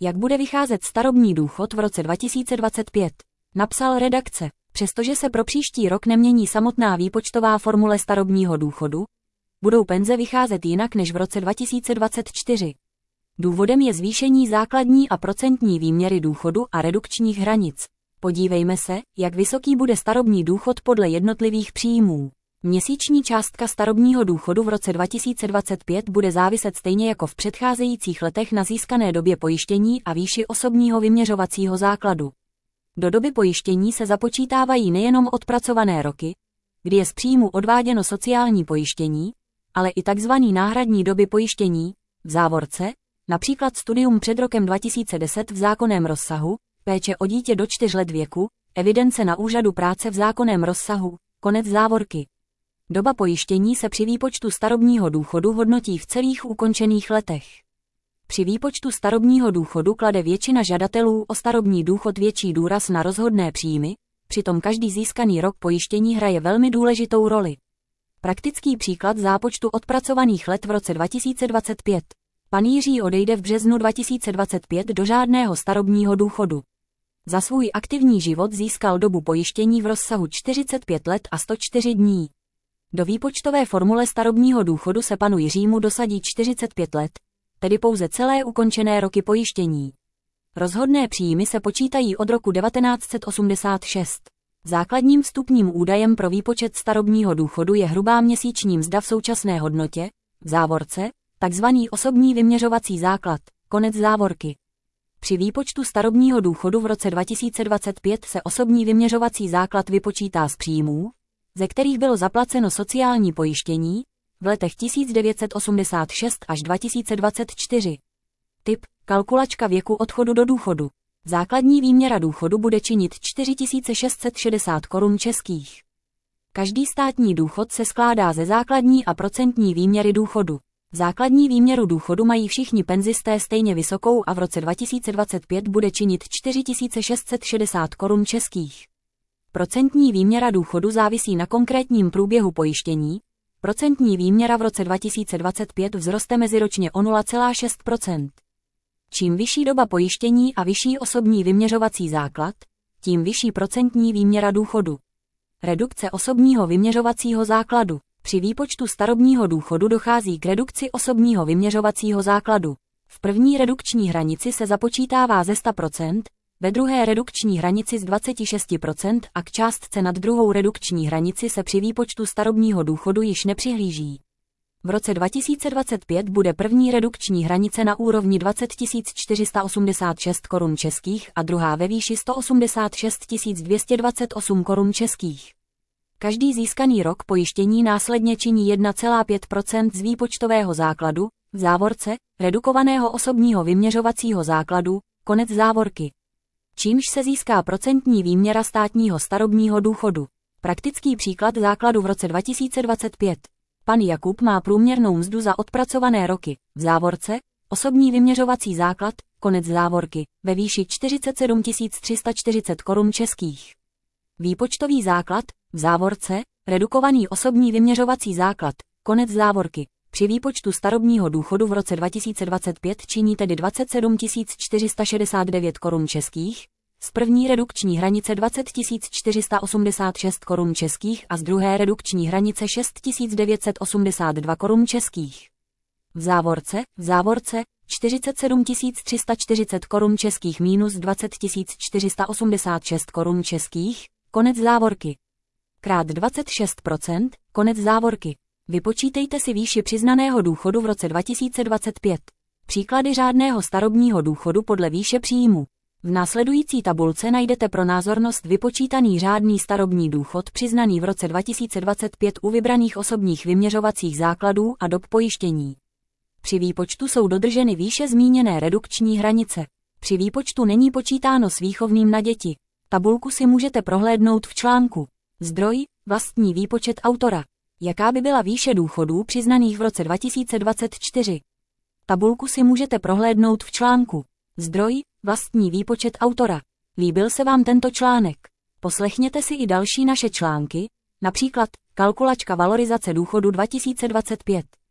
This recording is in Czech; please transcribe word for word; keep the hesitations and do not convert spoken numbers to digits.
Jak bude vycházet starobní důchod v roce dva tisíce dvacet pět? Napsal redakce. Přestože se pro příští rok nemění samotná výpočtová formule starobního důchodu, budou penze vycházet jinak než v roce dva tisíce dvacet čtyři. Důvodem je zvýšení základní a procentní výměry důchodu a redukčních hranic. Podívejme se, jak vysoký bude starobní důchod podle jednotlivých příjmů. Měsíční částka starobního důchodu v roce dva tisíce dvacet pět bude záviset stejně jako v předcházejících letech na získané době pojištění a výši osobního vyměřovacího základu. Do doby pojištění se započítávají nejenom odpracované roky, kdy je z příjmu odváděno sociální pojištění, ale i tzv. Náhradní doby pojištění, v závorce, například studium před rokem dva tisíce deset v zákonném rozsahu, péče o dítě do čtyř let věku, evidence na úřadu práce v zákonném rozsahu, konec závorky. Doba pojištění se při výpočtu starobního důchodu hodnotí v celých ukončených letech. Při výpočtu starobního důchodu klade většina žadatelů o starobní důchod větší důraz na rozhodné příjmy, přitom každý získaný rok pojištění hraje velmi důležitou roli. Praktický příklad zápočtu odpracovaných let v roce dva tisíce dvacet pět. Pan Jiří odejde v březnu dva tisíce dvacet pět do řádného starobního důchodu. Za svůj aktivní život získal dobu pojištění v rozsahu čtyřicet pět let a sto čtyři dní. Do výpočtové formule starobního důchodu se panu Jiřímu dosadí čtyřicet pět let, tedy pouze celé ukončené roky pojištění. Rozhodné příjmy se počítají od roku devatenáct set osmdesát šest. Základním vstupním údajem pro výpočet starobního důchodu je hrubá měsíční mzda v současné hodnotě, v závorce, takzvaný osobní vyměřovací základ, konec závorky. Při výpočtu starobního důchodu v roce dva tisíce dvacet pět se osobní vyměřovací základ vypočítá z příjmů, ze kterých bylo zaplaceno sociální pojištění, v letech tisíc devět set osmdesát šest až dva tisíce dvacet čtyři. Typ: kalkulačka věku odchodu do důchodu. Základní výměra důchodu bude činit čtyři tisíce šest set šedesát korun českých. Každý státní důchod se skládá ze základní a procentní výměry důchodu. Základní výměru důchodu mají všichni penzisté stejně vysokou a v roce dva tisíce dvacet pět bude činit čtyři tisíce šest set šedesát korun českých. Procentní výměra důchodu závisí na konkrétním průběhu pojištění. Procentní výměra v roce dva tisíce dvacet pět vzroste meziročně o nula celá šest procenta. Čím vyšší doba pojištění a vyšší osobní vyměřovací základ, tím vyšší procentní výměra důchodu. Redukce osobního vyměřovacího základu. Při výpočtu starobního důchodu dochází k redukci osobního vyměřovacího základu. V první redukční hranici se započítává ze sto procent, ve druhé redukční hranici z dvacet šest procent a k částce nad druhou redukční hranici se při výpočtu starobního důchodu již nepřihlíží. V roce dva tisíce dvacet pět bude první redukční hranice na úrovni dvacet tisíc čtyři sta osmdesát šest korun českých a druhá ve výši sto osmdesát šest tisíc dvě stě dvacet osm korun českých. Každý získaný rok pojištění následně činí jedna celá pět procenta z výpočtového základu, v závorce, redukovaného osobního vyměřovacího základu, konec závorky. Čímž se získá procentní výměra státního starobního důchodu. Praktický příklad základu v roce dva tisíce dvacet pět. Pan Jakub má průměrnou mzdu za odpracované roky, v závorce, osobní vyměřovací základ, konec závorky, ve výši čtyřicet sedm tisíc tři sta čtyřicet korun českých. Výpočtový základ, v závorce, redukovaný osobní vyměřovací základ, konec závorky, při výpočtu starobního důchodu v roce dva tisíce dvacet pět činí tedy dvacet sedm tisíc čtyři sta šedesát devět korun českých, z první redukční hranice dvacet tisíc čtyři sta osmdesát šest korun českých a z druhé redukční hranice šest tisíc devět set osmdesát dva korun českých. V závorce, v závorce, čtyřicet sedm tisíc tři sta čtyřicet korun českých minus dvacet tisíc čtyři sta osmdesát šest korun českých, konec závorky. Krát dvacet šest procent, konec závorky. Vypočítejte si výši přiznaného důchodu v roce dva tisíce dvacet pět. Příklady řádného starobního důchodu podle výše příjmu. V následující tabulce najdete pro názornost vypočítaný řádný starobní důchod přiznaný v roce dva tisíce dvacet pět u vybraných osobních vyměřovacích základů a dob pojištění. Při výpočtu jsou dodrženy výše zmíněné redukční hranice. Při výpočtu není počítáno s výchovným na děti. Tabulku si můžete prohlédnout v článku. Zdroj, vlastní výpočet autora. Jaká by byla výše důchodů přiznaných v roce dva tisíce dvacet čtyři? Tabulku si můžete prohlédnout v článku. Zdroj, vlastní výpočet autora. Líbil se vám tento článek? Poslechněte si i další naše články, například Kalkulačka valorizace důchodu dva tisíce dvacet pět.